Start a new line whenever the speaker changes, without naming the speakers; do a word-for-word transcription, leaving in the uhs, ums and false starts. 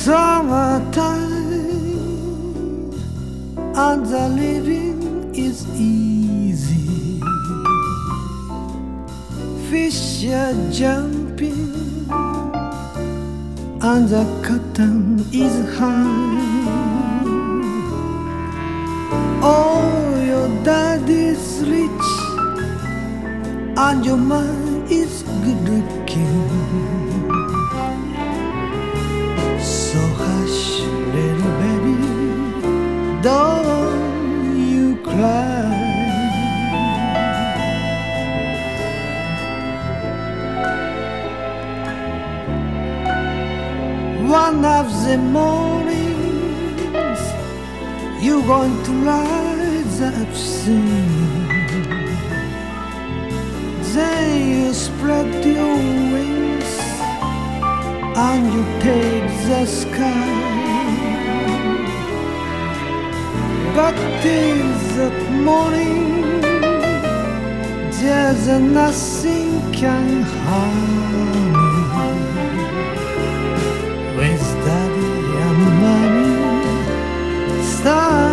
Summertime and the living is easy. Fish are jumping and the cotton is high. Oh, your daddy's rich and your mom is good looking. So hush, little baby, don't you cry. One of the mornings you're going to rise up soon. Then you spread your wings and you take the sky. But till that morning, there's nothing can harm you. With daddy and mommy, start